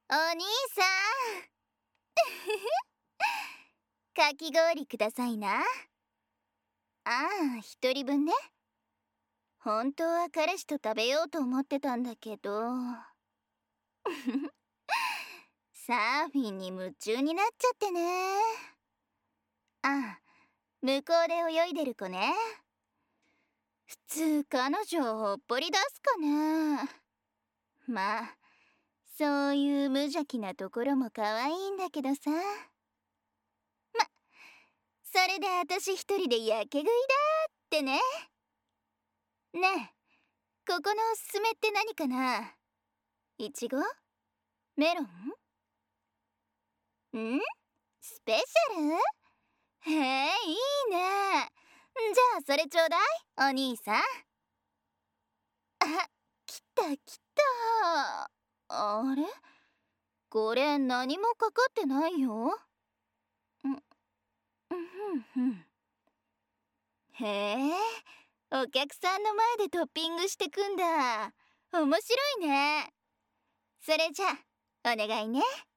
お兄さんかき氷くださいな。ああ、一人分ね。本当は彼氏と食べようと思ってたんだけどサーフィンに夢中になっちゃってね。ああ、向こうで泳いでる子ね。普通彼女をほっぽり出すかな。まあそういう無邪気なところも可愛いんだけどさ。それで私一人でやけ食いだってね。ねえ、ここのおすすめって何かな？いちご？メロン？スペシャル？へえ、いいね。じゃあそれちょうだい、お兄さん。あ、来た来た。あれ？これ何もかかってないよ。ふん。へえ、お客さんの前でトッピングしてくんだ。面白いね。それじゃあお願いね。